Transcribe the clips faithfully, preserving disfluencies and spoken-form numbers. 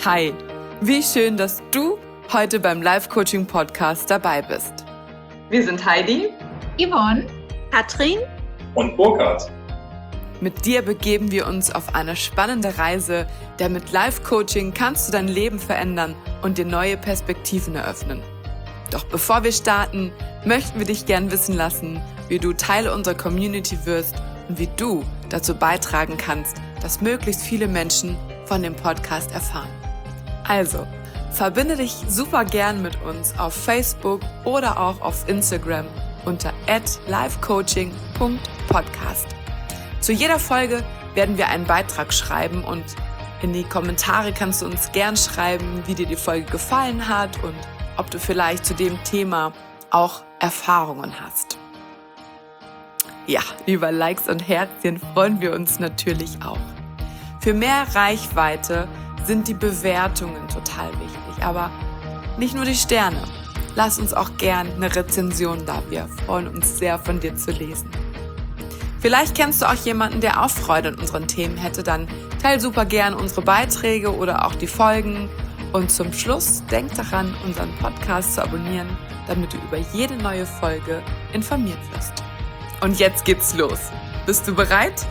Hi, wie schön, dass du heute beim Life-Coaching-Podcast dabei bist. Wir sind Heidi, Yvonne, Katrin und Burkhard. Mit dir begeben wir uns auf eine spannende Reise, denn mit Life-Coaching kannst du dein Leben verändern und dir neue Perspektiven eröffnen. Doch bevor wir starten, möchten wir dich gern wissen lassen, wie du Teil unserer Community wirst und wie du dazu beitragen kannst, dass möglichst viele Menschen von dem Podcast erfahren. Also, verbinde dich super gern mit uns auf Facebook oder auch auf Instagram unter at lifecoaching punkt podcast. Zu jeder Folge werden wir einen Beitrag schreiben und in die Kommentare kannst du uns gern schreiben, wie dir die Folge gefallen hat und ob du vielleicht zu dem Thema auch Erfahrungen hast. Ja, über Likes und Herzchen freuen wir uns natürlich auch. Für mehr Reichweite sind die Bewertungen total wichtig, aber nicht nur die Sterne. Lass uns auch gern eine Rezension da, wir freuen uns sehr, von dir zu lesen. Vielleicht kennst du auch jemanden, der auch Freude an unseren Themen hätte, dann teil super gern unsere Beiträge oder auch die Folgen. Und zum Schluss denk daran, unseren Podcast zu abonnieren, damit du über jede neue Folge informiert wirst. Und jetzt geht's los. Bist du bereit?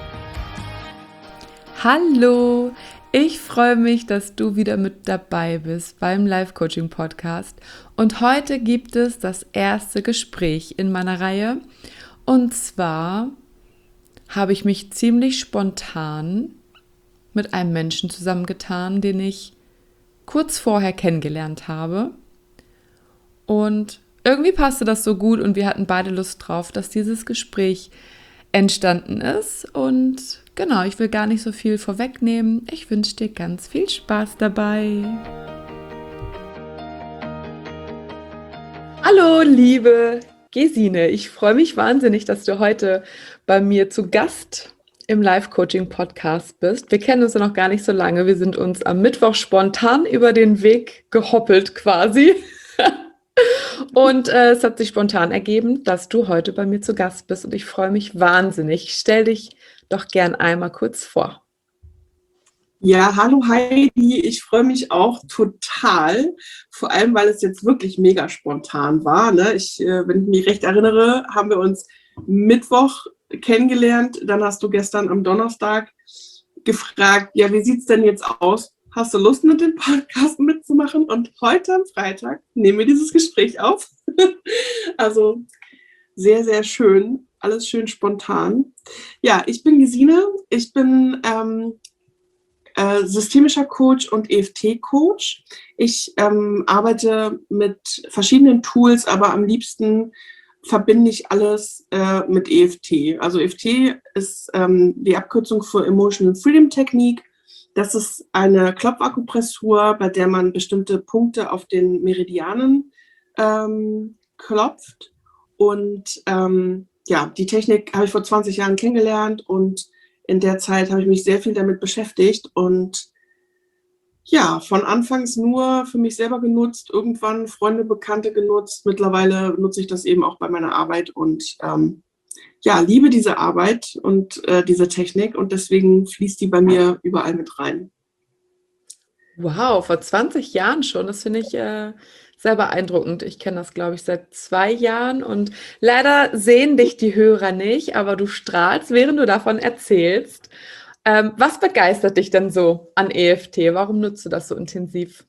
Hallo! Ich freue mich, dass du wieder mit dabei bist beim Life-Coaching-Podcast. Und heute gibt es das erste Gespräch in meiner Reihe. Und zwar habe ich mich ziemlich spontan mit einem Menschen zusammengetan, den ich kurz vorher kennengelernt habe. Und irgendwie passte das so gut und wir hatten beide Lust drauf, dass dieses Gespräch entstanden ist. Und genau, ich will gar nicht so viel vorwegnehmen. Ich wünsche dir ganz viel Spaß dabei. Hallo, liebe Gesine. Ich freue mich wahnsinnig, dass du heute bei mir zu Gast im Life-Coaching-Podcast bist. Wir kennen uns ja noch gar nicht so lange. Wir sind uns am Mittwoch spontan über den Weg gehoppelt quasi. Und äh, es hat sich spontan ergeben, dass du heute bei mir zu Gast bist und ich freue mich wahnsinnig. Stell dich doch gern einmal kurz vor. Ja, hallo Heidi, ich freue mich auch total, vor allem, weil es jetzt wirklich mega spontan war. Ne? Ich, äh, wenn ich mich recht erinnere, haben wir uns Mittwoch kennengelernt, dann hast du gestern am Donnerstag gefragt, ja, wie sieht's denn jetzt aus? Hast du Lust, mit dem Podcast mitzumachen? Und heute am Freitag nehmen wir dieses Gespräch auf. Also sehr, sehr schön. Alles schön spontan. Ja, ich bin Gesine. Ich bin ähm, äh, systemischer Coach und E F T-Coach. Ich ähm, arbeite mit verschiedenen Tools, aber am liebsten verbinde ich alles äh, mit E F T. Also E F T ist ähm, die Abkürzung für Emotional Freedom Technique. Das ist eine Klopfakupressur, bei der man bestimmte Punkte auf den Meridianen ähm, klopft. Und ähm, ja, die Technik habe ich vor zwanzig Jahren kennengelernt und in der Zeit habe ich mich sehr viel damit beschäftigt und ja, von anfangs nur für mich selber genutzt, irgendwann Freunde, Bekannte genutzt. Mittlerweile nutze ich das eben auch bei meiner Arbeit und ähm, ja, liebe diese Arbeit und äh, diese Technik und deswegen fließt die bei mir überall mit rein. Wow, vor zwanzig Jahren schon, das finde ich äh, sehr beeindruckend. Ich kenne das, glaube ich, seit zwei Jahren und leider sehen dich die Hörer nicht, aber du strahlst, während du davon erzählst. Ähm, was begeistert dich denn so an E F T? Warum nutzt du das so intensiv?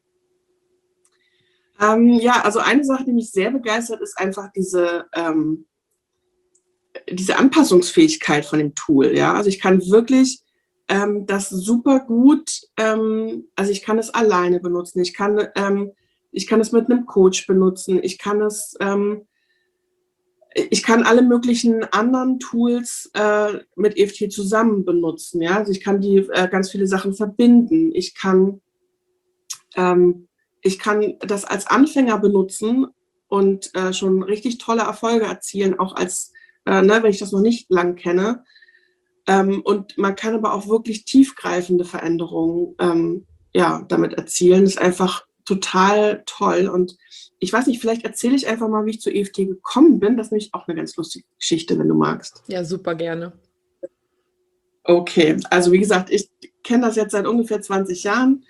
Ähm, ja, also eine Sache, die mich sehr begeistert, ist einfach diese ähm, diese Anpassungsfähigkeit von dem Tool, ja, also ich kann wirklich ähm, das super gut, ähm, also ich kann es alleine benutzen, ich kann, ähm, ich kann es mit einem Coach benutzen, ich kann es, ähm, ich kann alle möglichen anderen Tools äh, mit E F T zusammen benutzen, ja, also ich kann die äh, ganz viele Sachen verbinden, ich kann, ähm, ich kann das als Anfänger benutzen und äh, schon richtig tolle Erfolge erzielen, auch als Äh, ne, wenn ich das noch nicht lang kenne. Ähm, und man kann aber auch wirklich tiefgreifende Veränderungen ähm, ja, damit erzielen. Das ist einfach total toll. Und ich weiß nicht, vielleicht erzähle ich einfach mal, wie ich zu E F T gekommen bin. Das ist nämlich auch eine ganz lustige Geschichte, wenn du magst. Ja, super gerne. Okay, also wie gesagt, ich kenne das jetzt seit ungefähr zwanzig Jahren.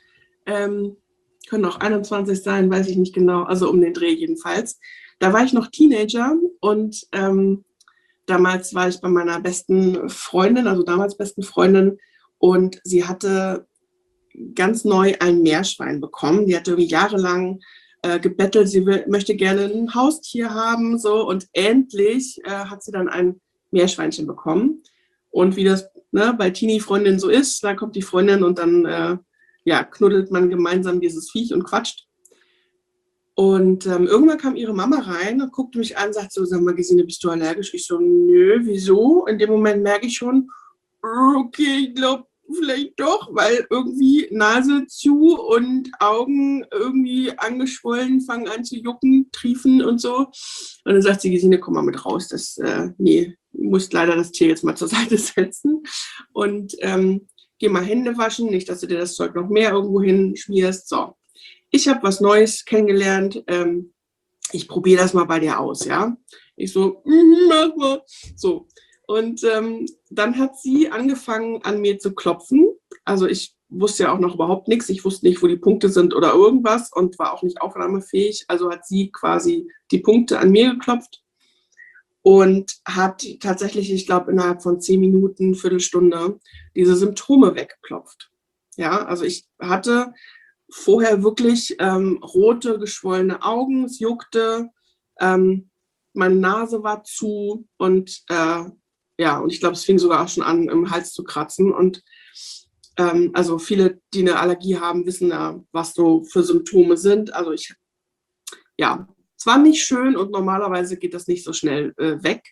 ähm, können auch einundzwanzig sein, weiß ich nicht genau, also um den Dreh jedenfalls. Da war ich noch Teenager und ähm, damals war ich bei meiner besten Freundin, also damals besten Freundin, und sie hatte ganz neu ein Meerschwein bekommen. Die hatte irgendwie jahrelang äh, gebettelt, sie will, möchte gerne ein Haustier haben, so, und endlich äh, hat sie dann ein Meerschweinchen bekommen. Und wie das ne, bei Teenie-Freundinnen so ist, da kommt die Freundin und dann äh, ja, knuddelt man gemeinsam dieses Viech und quatscht. Und ähm, irgendwann kam ihre Mama rein und guckte mich an und sagte so, sag mal, Gesine, bist du allergisch? Ich so, nö, wieso? In dem Moment merke ich schon, okay, ich glaube vielleicht doch, weil irgendwie Nase zu und Augen irgendwie angeschwollen, fangen an zu jucken, triefen und so. Und dann sagt sie, Gesine, komm mal mit raus, das, äh, nee, du musst leider das Tier jetzt mal zur Seite setzen. Und ähm, geh mal Hände waschen, nicht, dass du dir das Zeug noch mehr irgendwo hinschmierst. So, ich habe was Neues kennengelernt. Ähm, ich probiere das mal bei dir aus, ja. Ich so, mm, mach mal. So. Und ähm, dann hat sie angefangen, an mir zu klopfen. Also ich wusste ja auch noch überhaupt nichts. Ich wusste nicht, wo die Punkte sind oder irgendwas und war auch nicht aufnahmefähig. Also hat sie quasi die Punkte an mir geklopft und hat tatsächlich, ich glaube, innerhalb von zehn Minuten, Viertelstunde, diese Symptome weggeklopft. Ja, also ich hatte vorher wirklich ähm, rote, geschwollene Augen, es juckte, ähm, meine Nase war zu und äh, ja, und ich glaube, es fing sogar auch schon an, im Hals zu kratzen. Und ähm, also viele, die eine Allergie haben, wissen ja, was so für Symptome sind. Also ich, ja, es war nicht schön und normalerweise geht das nicht so schnell äh, weg.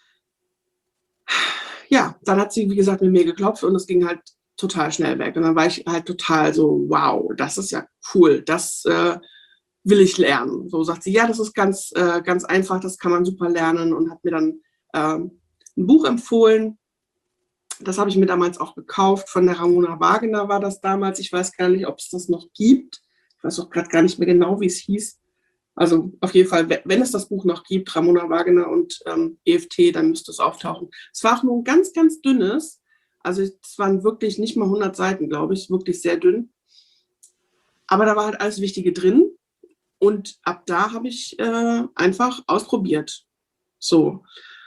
Ja, dann hat sie, wie gesagt, mit mir geklopft und es ging halt total schnell weg. Und dann war ich halt total so, wow, das ist ja cool, das äh, will ich lernen. So sagt sie, ja, das ist ganz, äh, ganz einfach, das kann man super lernen und hat mir dann ähm, ein Buch empfohlen. Das habe ich mir damals auch gekauft. Von der Ramona Wagner war das damals. Ich weiß gar nicht, ob es das noch gibt. Ich weiß auch gerade gar nicht mehr genau, wie es hieß. Also auf jeden Fall, wenn es das Buch noch gibt, Ramona Wagner und ähm, E F T, dann müsste es auftauchen. Es war auch nur ein ganz, ganz dünnes. Also es waren wirklich nicht mal hundert Seiten, glaube ich. Wirklich sehr dünn. Aber da war halt alles Wichtige drin. Und ab da habe ich äh, einfach ausprobiert. So.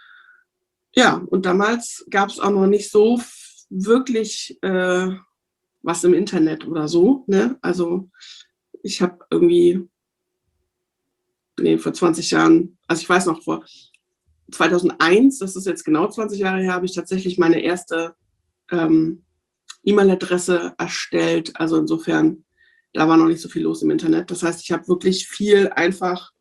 Ja, und damals gab es auch noch nicht so f- wirklich äh, was im Internet oder so. Ne? Also ich habe irgendwie, nee, vor zwanzig Jahren, also ich weiß noch, vor zweitausendeins, das ist jetzt genau zwanzig Jahre her, habe ich tatsächlich meine erste ähm, E-Mail-Adresse erstellt. Also insofern, da war noch nicht so viel los im Internet. Das heißt, ich habe wirklich viel einfach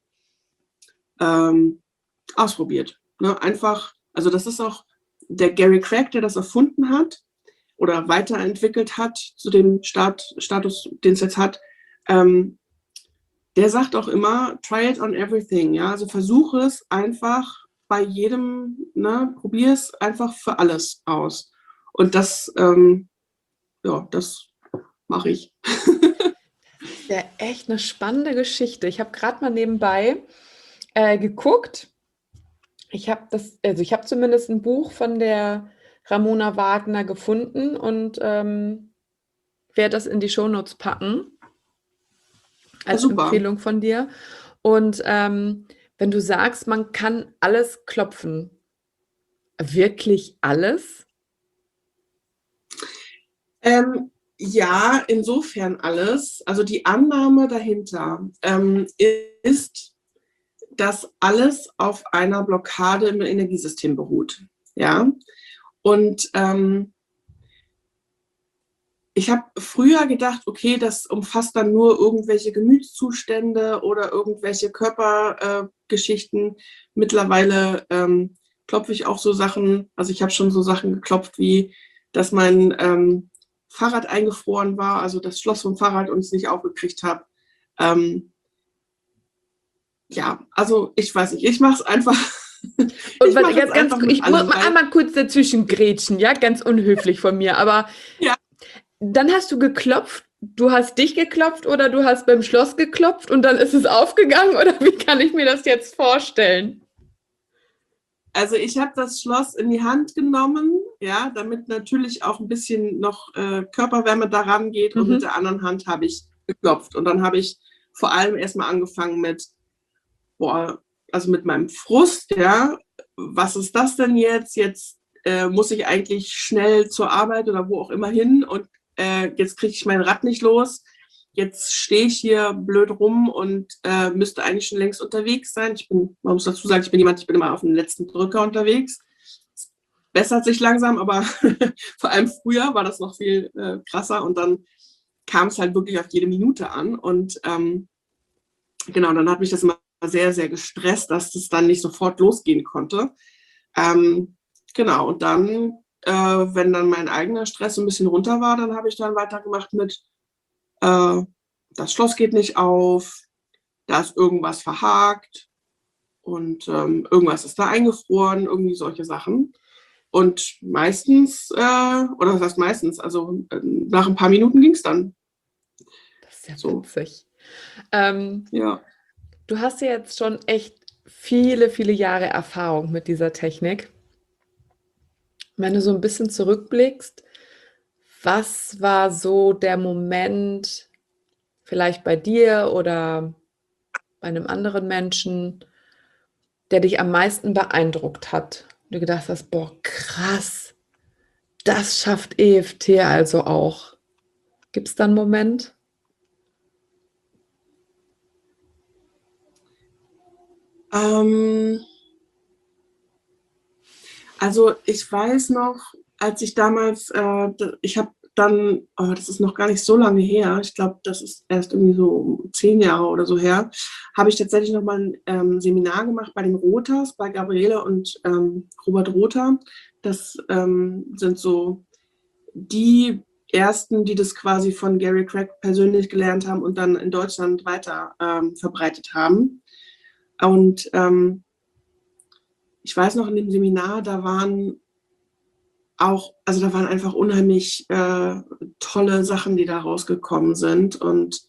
ähm, ausprobiert. Ne? Einfach, also das ist auch der Gary Craig, der das erfunden hat oder weiterentwickelt hat zu dem Stat- Status, den es jetzt hat. Ähm, der sagt auch immer, try it on everything. Ja? Also versuche es einfach bei jedem, ne? Probier es einfach für alles aus. Und das, ähm, ja, das mache ich. Das ist ja echt eine spannende Geschichte. Ich habe gerade mal nebenbei äh, geguckt. Ich habe das, also ich habe zumindest ein Buch von der Ramona Wagner gefunden und ähm, werde das in die Shownotes packen als Ja, super. Empfehlung von dir. Und ähm, wenn du sagst, man kann alles klopfen, wirklich alles? Ähm, ja, insofern alles. Also die Annahme dahinter ähm, ist, dass alles auf einer Blockade im Energiesystem beruht. Ja, und ähm, ich habe früher gedacht, okay, das umfasst dann nur irgendwelche Gemütszustände oder irgendwelche Körpergeschichten. Äh, Mittlerweile ähm, klopfe ich auch so Sachen, also ich habe schon so Sachen geklopft wie, dass mein ähm, Fahrrad eingefroren war, also das Schloss vom Fahrrad und ich es nicht aufgekriegt habe. Ähm, ja, also ich weiß nicht, ich mache es einfach. Und ich warte, mache ganz, es ganz, einfach mit ich muss allem, mal weil, einmal kurz dazwischen grätschen, ja, ganz unhöflich von mir, aber Ja. dann hast du geklopft, du hast dich geklopft oder du hast beim Schloss geklopft und dann ist es aufgegangen oder wie kann ich mir das jetzt vorstellen? Also ich habe das Schloss in die Hand genommen, ja, damit natürlich auch ein bisschen noch äh, Körperwärme daran geht und Mhm. mit der anderen Hand habe ich geklopft. Und dann habe ich vor allem erstmal angefangen mit, boah, also mit meinem Frust, ja, was ist das denn jetzt? Jetzt äh, muss ich eigentlich schnell zur Arbeit oder wo auch immer hin und äh, jetzt kriege ich mein Rad nicht los. Jetzt stehe ich hier blöd rum und äh, müsste eigentlich schon längst unterwegs sein. Ich bin, man muss dazu sagen, ich bin jemand, ich bin immer auf dem letzten Drücker unterwegs. Es bessert sich langsam, aber vor allem früher war das noch viel äh, krasser und dann kam es halt wirklich auf jede Minute an und ähm, genau, dann hat mich das immer sehr, sehr gestresst, dass das dann nicht sofort losgehen konnte. Ähm, genau, und dann, äh, wenn dann mein eigener Stress ein bisschen runter war, dann habe ich dann weitergemacht mit äh, das Schloss geht nicht auf, da ist irgendwas verhakt und ähm, irgendwas ist da eingefroren, irgendwie solche Sachen. Und meistens, äh, oder was heißt meistens, also äh, nach ein paar Minuten ging es dann. Das ist ja So. witzig. Ähm, Ja. du hast ja jetzt schon echt viele, viele Jahre Erfahrung mit dieser Technik. Wenn du so ein bisschen zurückblickst, was war so der Moment, vielleicht bei dir oder bei einem anderen Menschen, der dich am meisten beeindruckt hat? Du gedacht hast, boah, krass, das schafft E F T also auch. Gibt es da einen Moment? Ähm, also ich weiß noch, als ich damals, äh, ich habe dann, oh, das ist noch gar nicht so lange her, ich glaube, das ist erst irgendwie so zehn Jahre oder so her, habe ich tatsächlich nochmal ein ähm, Seminar gemacht bei den Rothers, bei Gabriele und ähm, Robert Rother. Das ähm, sind so die ersten, die das quasi von Gary Craig persönlich gelernt haben und dann in Deutschland weiter ähm, verbreitet haben. Und ähm, ich weiß noch, in dem Seminar, da waren auch, also da waren einfach unheimlich äh, tolle Sachen, die da rausgekommen sind. Und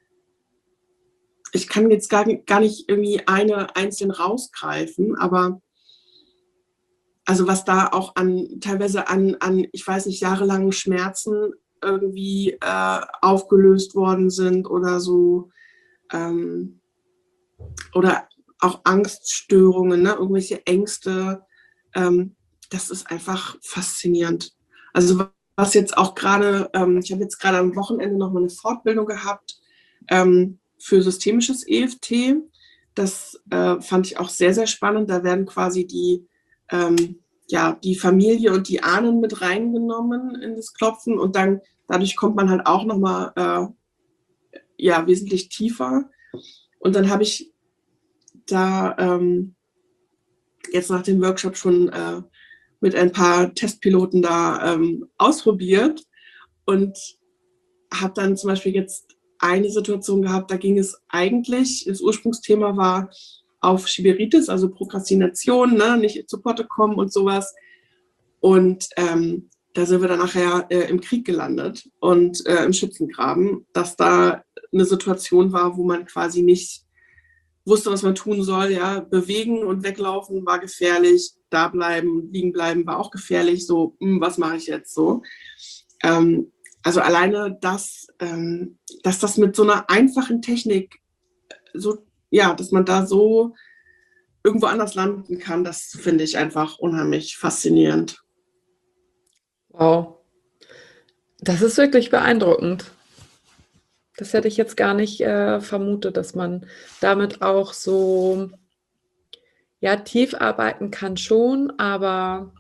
ich kann jetzt gar, gar nicht irgendwie eine einzeln rausgreifen, aber also was da auch an, teilweise an, an ich weiß nicht, jahrelangen Schmerzen irgendwie äh, aufgelöst worden sind oder so. Ähm, oder auch Angststörungen, ne? Irgendwelche Ängste. Ähm, das ist einfach faszinierend. Also was jetzt auch gerade, ähm, ich habe jetzt gerade am Wochenende noch mal eine Fortbildung gehabt ähm, für systemisches E F T. Das äh, fand ich auch sehr, sehr spannend. Da werden quasi die, ähm, ja, die Familie und die Ahnen mit reingenommen in das Klopfen und dann dadurch kommt man halt auch noch mal äh, ja, wesentlich tiefer. Und dann habe ich da ähm, jetzt nach dem Workshop schon äh, mit ein paar Testpiloten da ähm, ausprobiert und habe dann zum Beispiel jetzt eine Situation gehabt, da ging es eigentlich, das Ursprungsthema war auf Schiberitis, also Prokrastination, ne, nicht zu Potte kommen und sowas. Und ähm, da sind wir dann nachher äh, im Krieg gelandet und äh, im Schützengraben, dass da eine Situation war, wo man quasi nicht wusste, was man tun soll. Ja, bewegen und weglaufen war gefährlich, da bleiben, liegen bleiben war auch gefährlich. So, mh, was mache ich jetzt so? Ähm, also alleine das, ähm, dass das mit so einer einfachen Technik so, ja, dass man da so irgendwo anders landen kann, das finde ich einfach unheimlich faszinierend. Wow, das ist wirklich beeindruckend. Das hätte ich jetzt gar nicht äh, vermutet, dass man damit auch so, ja, tief arbeiten kann schon, aber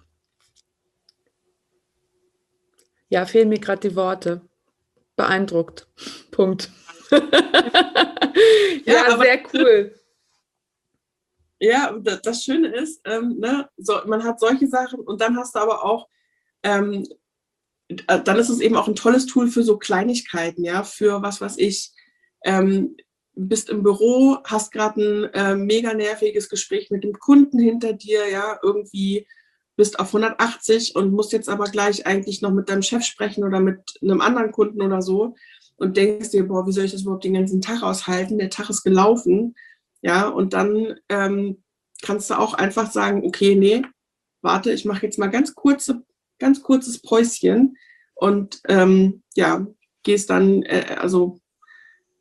ja, fehlen mir gerade die Worte. Beeindruckt. Punkt. Ja, Ja, aber sehr cool. ja, das, das Schöne ist, ähm, ne, so, man hat solche Sachen und dann hast du aber auch, ähm, dann ist es eben auch ein tolles Tool für so Kleinigkeiten, ja, für was weiß ich, ähm, bist im Büro, hast gerade ein äh, mega nerviges Gespräch mit dem Kunden hinter dir, ja, irgendwie bist auf hundertachtzig und musst jetzt aber gleich eigentlich noch mit deinem Chef sprechen oder mit einem anderen Kunden oder so und denkst dir, boah, wie soll ich das überhaupt den ganzen Tag aushalten? Der Tag ist gelaufen, ja, und dann ähm, kannst du auch einfach sagen, okay, nee, warte, ich mache jetzt mal ganz kurze, ganz kurzes Päuschen und ähm, ja, gehst dann, äh, also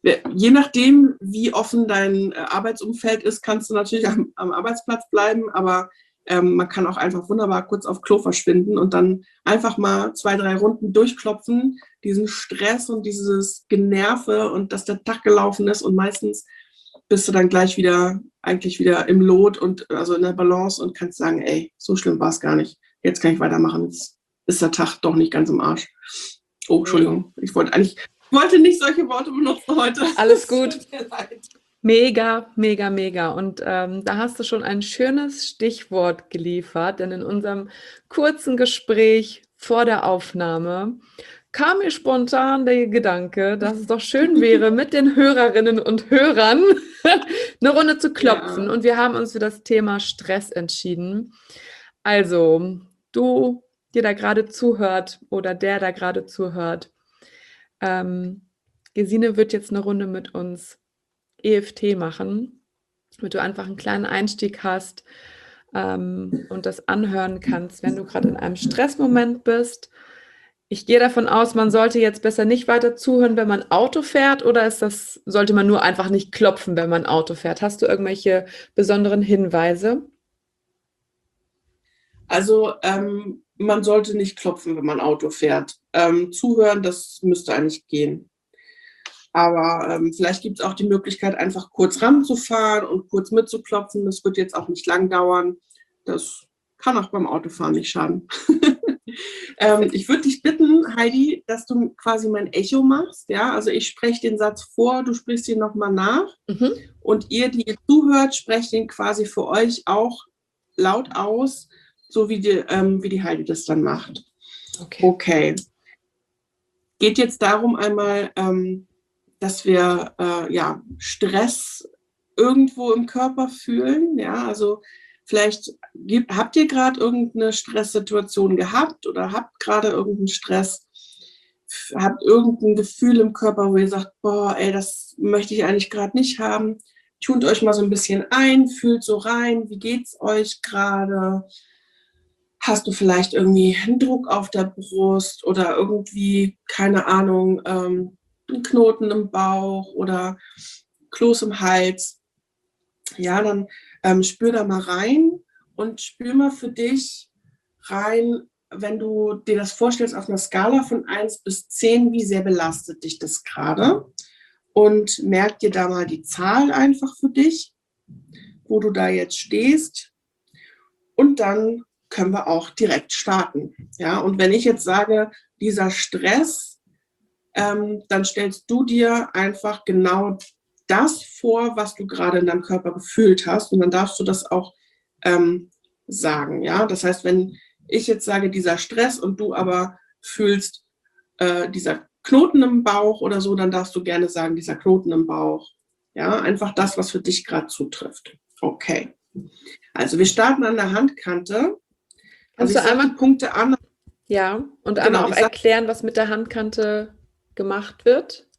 je nachdem, wie offen dein Arbeitsumfeld ist, kannst du natürlich am, am Arbeitsplatz bleiben, aber ähm, man kann auch einfach wunderbar kurz auf Klo verschwinden und dann einfach mal zwei, drei Runden durchklopfen, diesen Stress und dieses Generve und dass der Tag gelaufen ist und meistens bist du dann gleich wieder, eigentlich wieder im Lot und also in der Balance und kannst sagen, ey, so schlimm war es gar nicht. Jetzt kann ich weitermachen. Jetzt ist der Tag doch nicht ganz im Arsch. Oh, Entschuldigung. Ich wollte eigentlich, wollte nicht solche Worte benutzen heute. Alles gut. Mega, mega, mega. Und ähm, da hast du schon ein schönes Stichwort geliefert, denn in unserem kurzen Gespräch vor der Aufnahme kam mir spontan der Gedanke, dass es doch schön wäre, mit den Hörerinnen und Hörern eine Runde zu klopfen. Ja. Und wir haben uns für das Thema Stress entschieden. Also, du, dir da gerade zuhört oder der da gerade zuhört, ähm, Gesine wird jetzt eine Runde mit uns E F T machen, damit du einfach einen kleinen Einstieg hast ähm, und das anhören kannst, wenn du gerade in einem Stressmoment bist. Ich gehe davon aus, man sollte jetzt besser nicht weiter zuhören, wenn man Auto fährt, oder ist das, sollte man nur einfach nicht klopfen, wenn man Auto fährt? Hast du irgendwelche besonderen Hinweise? Also ähm, man sollte nicht klopfen, wenn man Auto fährt. Ähm, zuhören, das müsste eigentlich gehen. Aber ähm, vielleicht gibt es auch die Möglichkeit, einfach kurz ranzufahren und kurz mitzuklopfen. Das wird jetzt auch nicht lang dauern. Das kann auch beim Autofahren nicht schaden. ähm, ich würde dich bitten, Heidi, dass du quasi mein Echo machst. Ja? Also ich spreche den Satz vor, du sprichst ihn nochmal nach. Mhm. Und ihr, die ihr zuhört, sprecht ihn quasi für euch auch laut aus, so wie die, ähm, wie die Heidi das dann macht. Okay. Okay. Geht jetzt darum einmal, ähm, dass wir äh, ja, Stress irgendwo im Körper fühlen. Ja, also vielleicht gibt, habt ihr gerade irgendeine Stresssituation gehabt oder habt gerade irgendeinen Stress, habt irgendein Gefühl im Körper, wo ihr sagt, boah, ey, das möchte ich eigentlich gerade nicht haben. Tunt euch mal so ein bisschen ein, fühlt so rein, wie geht's euch gerade? Hast du vielleicht irgendwie einen Druck auf der Brust oder irgendwie, keine Ahnung, ähm, einen Knoten im Bauch oder Kloß im Hals? Ja, dann ähm, spür da mal rein und spür mal für dich rein, wenn du dir das vorstellst auf einer Skala von eins bis zehn, wie sehr belastet dich das gerade? Und merk dir da mal die Zahl einfach für dich, wo du da jetzt stehst. Und dann können wir auch direkt starten. Ja, und wenn ich jetzt sage, dieser Stress, ähm, dann stellst du dir einfach genau das vor, was du gerade in deinem Körper gefühlt hast. Und dann darfst du das auch ähm, sagen. Ja, das heißt, wenn ich jetzt sage, dieser Stress und du aber fühlst äh, dieser Knoten im Bauch oder so, dann darfst du gerne sagen, dieser Knoten im Bauch. Ja, einfach das, was für dich gerade zutrifft. Okay. Also wir starten an der Handkante. Kannst also du einmal Punkte an. Ja, und einmal genau, auch erklären, was mit der Handkante gemacht wird?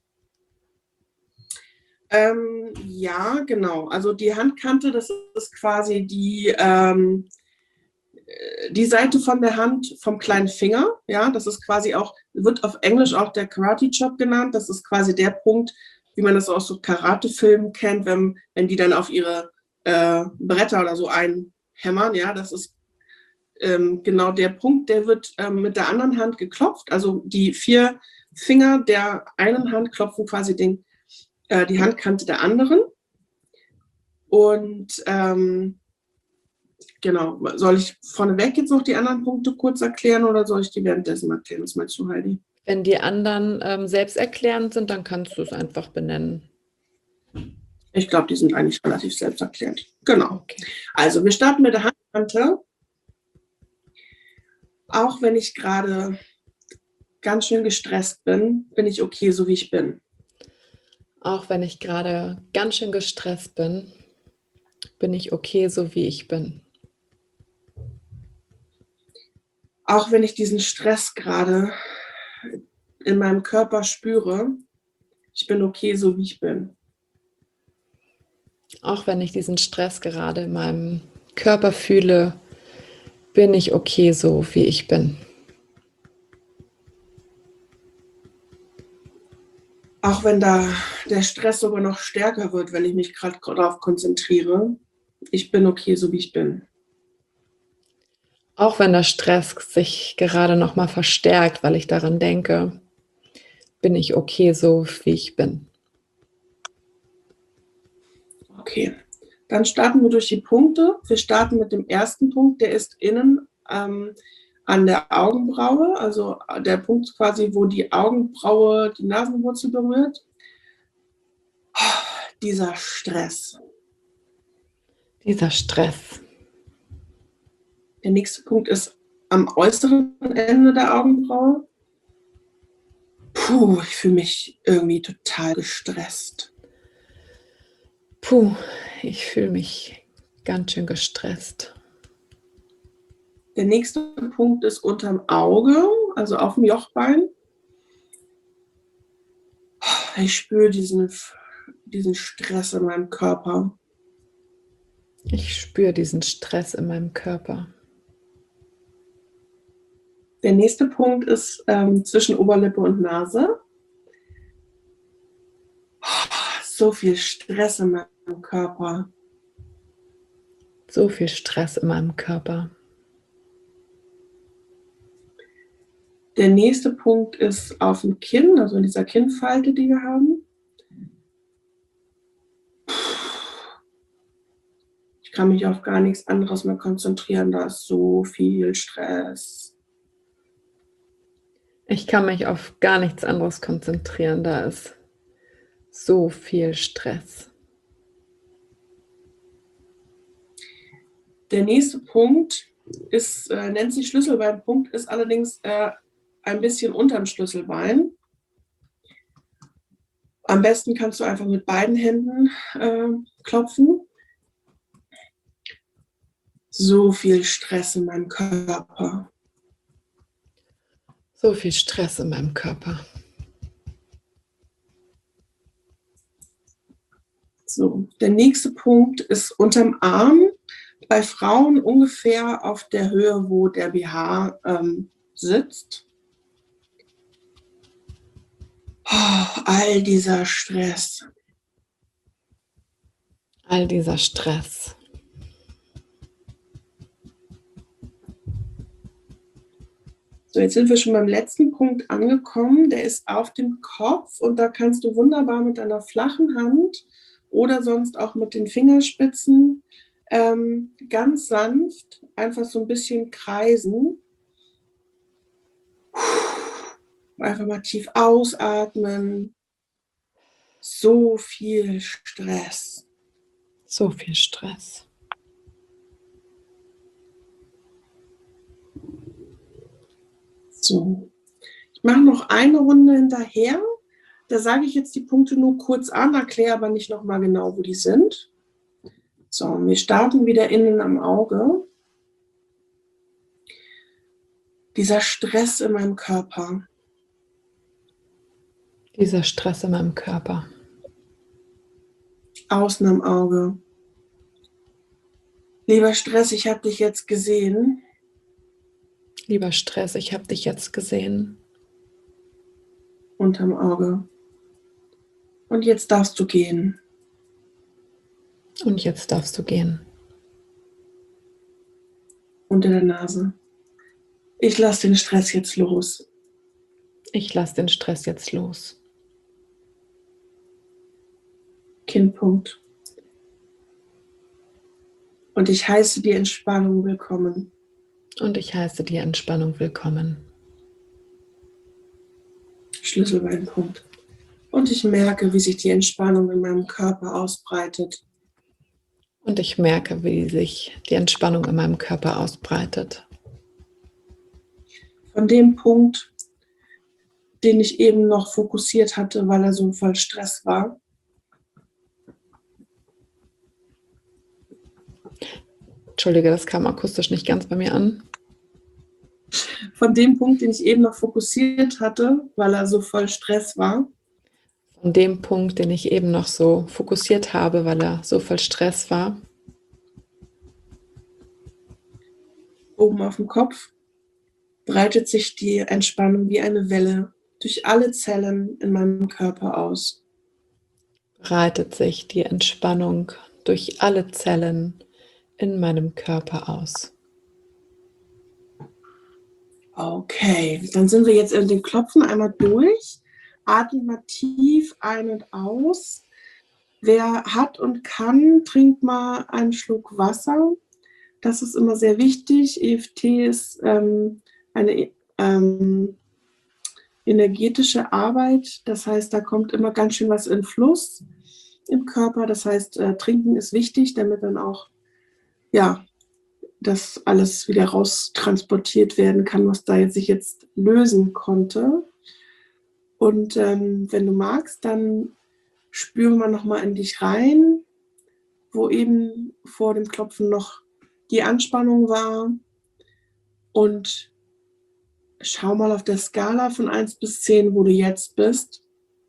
Ähm, ja, genau. Also die Handkante, das ist quasi die, ähm, die Seite von der Hand vom kleinen Finger. Ja, das ist quasi auch, wird auf Englisch auch der Karate Chop genannt. Das ist quasi der Punkt, wie man das aus so Karate-Filmen kennt, wenn, wenn die dann auf ihre äh, Bretter oder so einhämmern. Ja, das ist ähm, genau der Punkt, der wird ähm, mit der anderen Hand geklopft. Also die vier Finger der einen Hand klopfen quasi den, äh, die Handkante der anderen. Und ähm, genau, soll ich vorneweg jetzt noch die anderen Punkte kurz erklären oder soll ich die währenddessen erklären? Was meinst du, Heidi? Wenn die anderen ähm, selbsterklärend sind, dann kannst du es einfach benennen. Ich glaube, die sind eigentlich relativ selbsterklärend. Genau. Okay. Also wir starten mit der Handkante. Auch wenn ich gerade ganz schön gestresst bin, bin ich okay, so wie ich bin. Auch wenn ich gerade ganz schön gestresst bin, bin ich okay, so wie ich bin. Auch wenn ich diesen Stress gerade in meinem Körper spüre, ich bin okay, so wie ich bin. Auch wenn ich diesen Stress gerade in meinem Körper fühle, bin ich okay, so wie ich bin. Auch wenn da der Stress sogar noch stärker wird, wenn ich mich gerade darauf konzentriere. Ich bin okay, so wie ich bin. Auch wenn der Stress sich gerade noch mal verstärkt, weil ich daran denke, bin ich okay, so wie ich bin. Okay, dann starten wir durch die Punkte. Wir starten mit dem ersten Punkt, der ist innen ähm, an der Augenbraue, also der Punkt quasi, wo die Augenbraue die Nasenwurzel berührt. Oh, dieser Stress. Dieser Stress. Der nächste Punkt ist am äußeren Ende der Augenbraue. Puh, ich fühle mich irgendwie total gestresst. Puh, ich fühle mich ganz schön gestresst. Der nächste Punkt ist unterm Auge, also auf dem Jochbein. Ich spüre diesen, diesen Stress in meinem Körper. Ich spüre diesen Stress in meinem Körper. Der nächste Punkt ist ähm, zwischen Oberlippe und Nase. So viel Stress in meinem Körper. So viel Stress in meinem Körper. Der nächste Punkt ist auf dem Kinn, also in dieser Kinnfalte, die wir haben. Ich kann mich auf gar nichts anderes mehr konzentrieren, da ist so viel Stress. Ich kann mich auf gar nichts anderes konzentrieren, da ist so viel Stress. Der nächste Punkt ist, äh, nennt sich Schlüsselbeinpunkt, ist allerdings äh, ein bisschen unterm Schlüsselbein. Am besten kannst du einfach mit beiden Händen äh, klopfen. So viel Stress in meinem Körper. So viel Stress in meinem Körper. So, der nächste Punkt ist unterm Arm. Bei Frauen ungefähr auf der Höhe, wo der B H ähm, sitzt. Oh, all dieser Stress. All dieser Stress. So, jetzt sind wir schon beim letzten Punkt angekommen. Der ist auf dem Kopf und da kannst du wunderbar mit einer flachen Hand oder sonst auch mit den Fingerspitzen ähm, ganz sanft einfach so ein bisschen kreisen. Einfach mal tief ausatmen. So viel Stress. So viel Stress. So, ich mache noch eine Runde hinterher. Da sage ich jetzt die Punkte nur kurz an, erkläre aber nicht nochmal genau, wo die sind. So, wir starten wieder innen am Auge. Dieser Stress in meinem Körper. Dieser Stress in meinem Körper. Außen am Auge. Lieber Stress, ich habe dich jetzt gesehen. Lieber Stress, ich habe dich jetzt gesehen. Unterm Auge. Und jetzt darfst du gehen. Und jetzt darfst du gehen. Unter der Nase. Ich lasse den Stress jetzt los. Ich lasse den Stress jetzt los. Kinnpunkt. Und ich heiße die Entspannung willkommen. Und ich heiße die Entspannung willkommen. Schlüsselbeinpunkt. Und ich merke, wie sich die Entspannung in meinem Körper ausbreitet. Und ich merke, wie sich die Entspannung in meinem Körper ausbreitet. Von dem Punkt, den ich eben noch fokussiert hatte, weil er so voll Stress war. Entschuldige, das kam akustisch nicht ganz bei mir an. Von dem Punkt, den ich eben noch fokussiert hatte, weil er so voll Stress war. Von dem Punkt, den ich eben noch so fokussiert habe, weil er so voll Stress war. Oben auf dem Kopf breitet sich die Entspannung wie eine Welle durch alle Zellen in meinem Körper aus. breitet sich die Entspannung durch alle Zellen in meinem Körper aus. Okay, dann sind wir jetzt in den Klopfen einmal durch. Atmet mal tief ein und aus. Wer hat und kann, trinkt mal einen Schluck Wasser. Das ist immer sehr wichtig. E F T ist ähm, eine ähm, energetische Arbeit. Das heißt, da kommt immer ganz schön was in Fluss im Körper. Das heißt, äh, trinken ist wichtig, damit dann auch ja, das alles wieder raustransportiert werden kann, was da jetzt sich jetzt lösen konnte. Und ähm, wenn du magst, dann spüren wir nochmal in dich rein, wo eben vor dem Klopfen noch die Anspannung war. Und schau mal auf der Skala von eins bis zehn, wo du jetzt bist.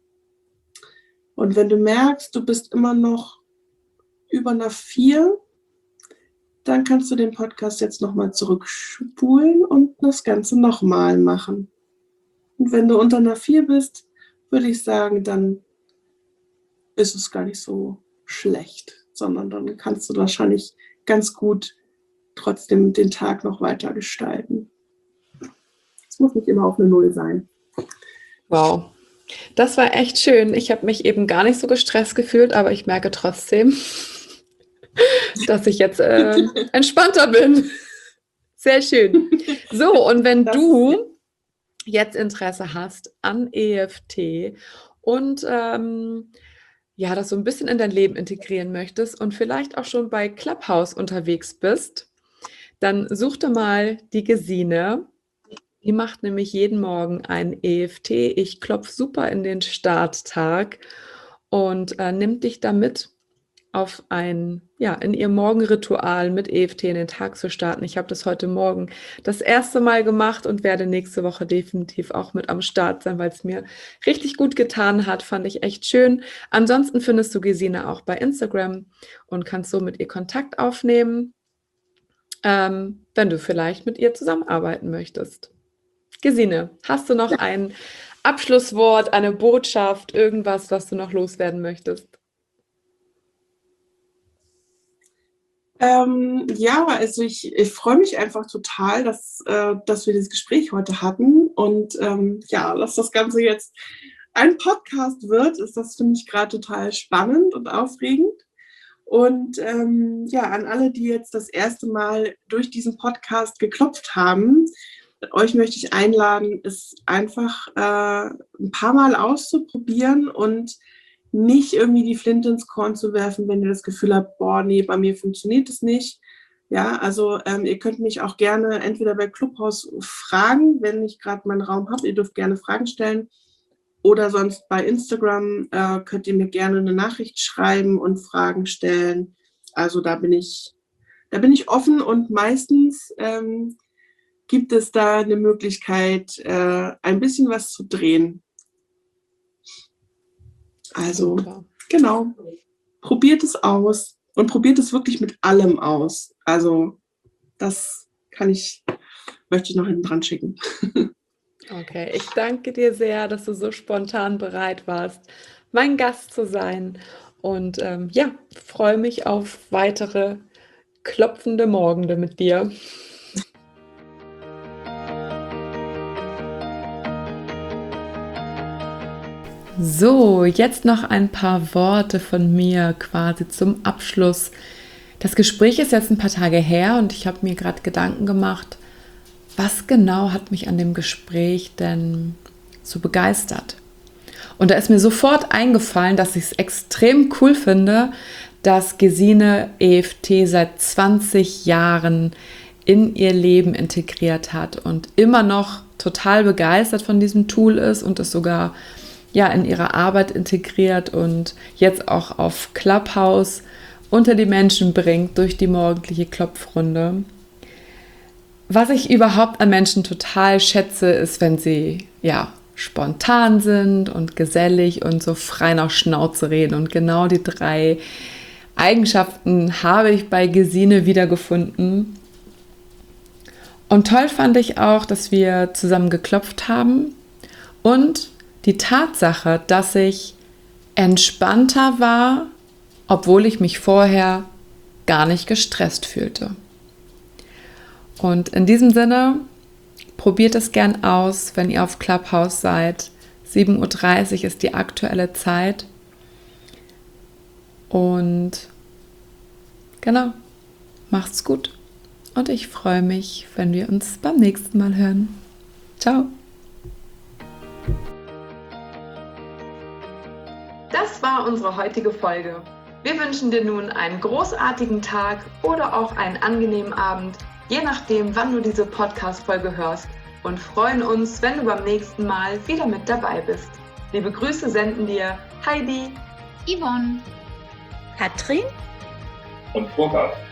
Und wenn du merkst, du bist immer noch über einer vier, dann kannst du den Podcast jetzt nochmal zurückspulen und das Ganze nochmal machen. Und wenn du unter einer vier bist, würde ich sagen, dann ist es gar nicht so schlecht, sondern dann kannst du wahrscheinlich ganz gut trotzdem den Tag noch weiter gestalten. Es muss nicht immer auf eine Null sein. Wow, das war echt schön. Ich habe mich eben gar nicht so gestresst gefühlt, aber ich merke trotzdem, dass ich jetzt äh, entspannter bin. Sehr schön. So, und wenn Das du jetzt Interesse hast an E F T und ähm, ja, das so ein bisschen in dein Leben integrieren möchtest und vielleicht auch schon bei Clubhouse unterwegs bist, dann such dir mal die Gesine. Die macht nämlich jeden Morgen ein E F T. Ich klopfe super in den Starttag und äh, nimmt dich damit auf ein, ja, in ihr Morgenritual mit E F T in den Tag zu starten. Ich habe das heute Morgen das erste Mal gemacht und werde nächste Woche definitiv auch mit am Start sein, weil es mir richtig gut getan hat, fand ich echt schön. Ansonsten findest du Gesine auch bei Instagram und kannst so mit ihr Kontakt aufnehmen, ähm, wenn du vielleicht mit ihr zusammenarbeiten möchtest. Gesine, hast du noch ein Abschlusswort, eine Botschaft, irgendwas, was du noch loswerden möchtest? Ähm, ja, also ich, ich freue mich einfach total, dass, äh, dass wir dieses Gespräch heute hatten. Und ähm, ja, dass das Ganze jetzt ein Podcast wird, ist das für mich gerade total spannend und aufregend. Und ähm, ja, an alle, die jetzt das erste Mal durch diesen Podcast geklopft haben, euch möchte ich einladen, es einfach äh, ein paar Mal auszuprobieren und nicht irgendwie die Flinte ins Korn zu werfen, wenn ihr das Gefühl habt, boah, nee, bei mir funktioniert es nicht. Ja, also ähm, ihr könnt mich auch gerne entweder bei Clubhouse fragen, wenn ich gerade meinen Raum habe, ihr dürft gerne Fragen stellen, oder sonst bei Instagram äh, könnt ihr mir gerne eine Nachricht schreiben und Fragen stellen. Also da bin ich, da bin ich offen und meistens ähm, gibt es da eine Möglichkeit, äh, ein bisschen was zu drehen. Also, super. Genau, probiert es aus und probiert es wirklich mit allem aus. Also, das kann ich, möchte ich noch hinten dran schicken. Okay, ich danke dir sehr, dass du so spontan bereit warst, mein Gast zu sein. Und ähm, ja, freue mich auf weitere klopfende Morgende mit dir. So, jetzt noch ein paar Worte von mir quasi zum Abschluss. Das Gespräch ist jetzt ein paar Tage her und ich habe mir gerade Gedanken gemacht, was genau hat mich an dem Gespräch denn so begeistert? Und da ist mir sofort eingefallen, dass ich es extrem cool finde, dass Gesine E F T seit zwanzig Jahren in ihr Leben integriert hat und immer noch total begeistert von diesem Tool ist und es sogar ja, in ihre Arbeit integriert und jetzt auch auf Clubhouse unter die Menschen bringt durch die morgendliche Klopfrunde. Was ich überhaupt an Menschen total schätze, ist, wenn sie ja spontan sind und gesellig und so frei nach Schnauze reden. Und genau die drei Eigenschaften habe ich bei Gesine wiedergefunden. Und toll fand ich auch, dass wir zusammen geklopft haben und die Tatsache, dass ich entspannter war, obwohl ich mich vorher gar nicht gestresst fühlte. Und in diesem Sinne, probiert es gern aus, wenn ihr auf Clubhouse seid. sieben Uhr dreißig ist die aktuelle Zeit. Und genau, macht's gut. Und ich freue mich, wenn wir uns beim nächsten Mal hören. Ciao. Das war unsere heutige Folge. Wir wünschen dir nun einen großartigen Tag oder auch einen angenehmen Abend, je nachdem, wann du diese Podcast-Folge hörst, und freuen uns, wenn du beim nächsten Mal wieder mit dabei bist. Liebe Grüße senden dir Heidi, Yvonne, Katrin und Burkhard.